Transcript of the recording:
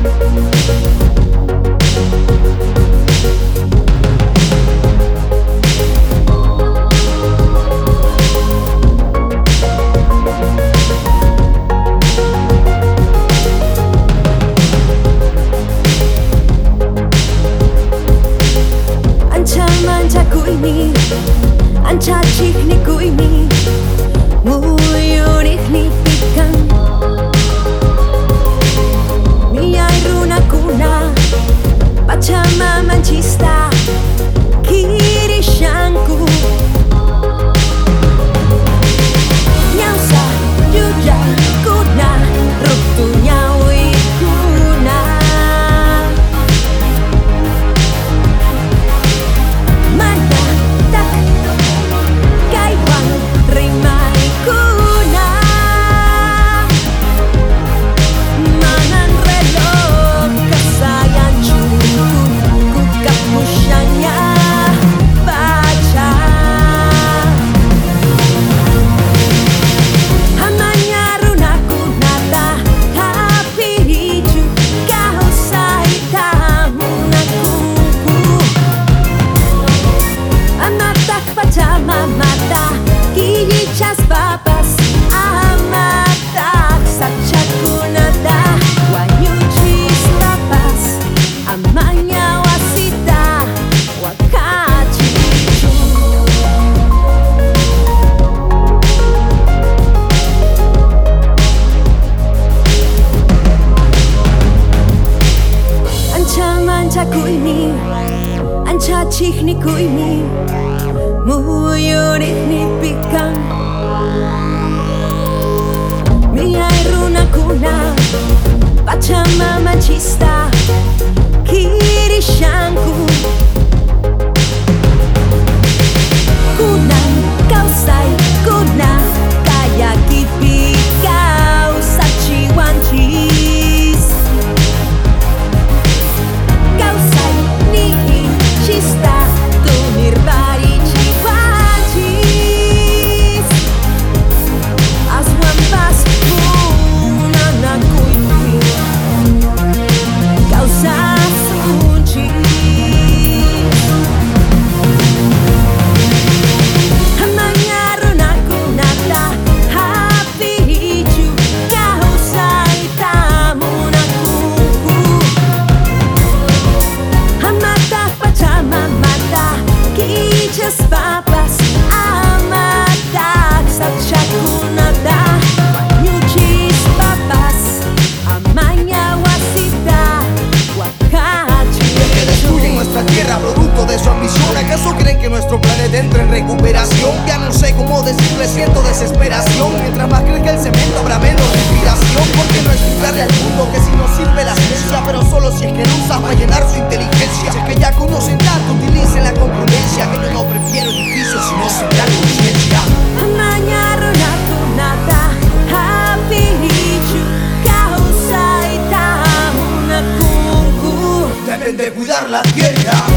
Ancha chikni kuimi muyurik ni pikan miyay runa kuna Pachamama chista kirishanku Nyausa yuya kuna ruktu nyawi kuna Mana tak kaiwang rimay kuna Manan reloj kasayan cukup kapusyanya baca Hamanya runaku nata tapi juga usai tamu nakuku Amatak pacama mata Kijijas babas Amatak sachaku nada Wanyujis tapas Amanya wasita Wakachichu Ancha mancha kuimi Ancha chikni kuimi Muyurik ni pikan Miyay runa kuna Pachamama chista kirishanku Kuna kausay kuna Kaya kipi kau sachiwanchis Kausay ni chista Tunir bari chiwanchis Aswan pas muna na kuimi Kausa sunchis Hamanya runaku nata happy hiju Kausay tamu nakuku Hamata pacama mata Kijas papas Amatak sachaku nada Nyujis papas Amanya wasita Wakachi Que destruyen nuestra tierra producto de su ambición. ¿Acaso creen que nuestro planeta entra en recuperación? Ya no sé cómo decirle, siento desesperación. Mientras más crezca el cemento habrá menos respiración. Porque no explicarle al mundo que si no sirve la ciencia, pero solo si es que lo usas para llenar su inteligencia. Si es que ya conocen tanto, utilicen la concludencia. Que yo no prefiero edificios sino sembrar conciencia. Amanya runaku nata happy hiju Kausay tamu nakuku Deben de cuidar la tierra.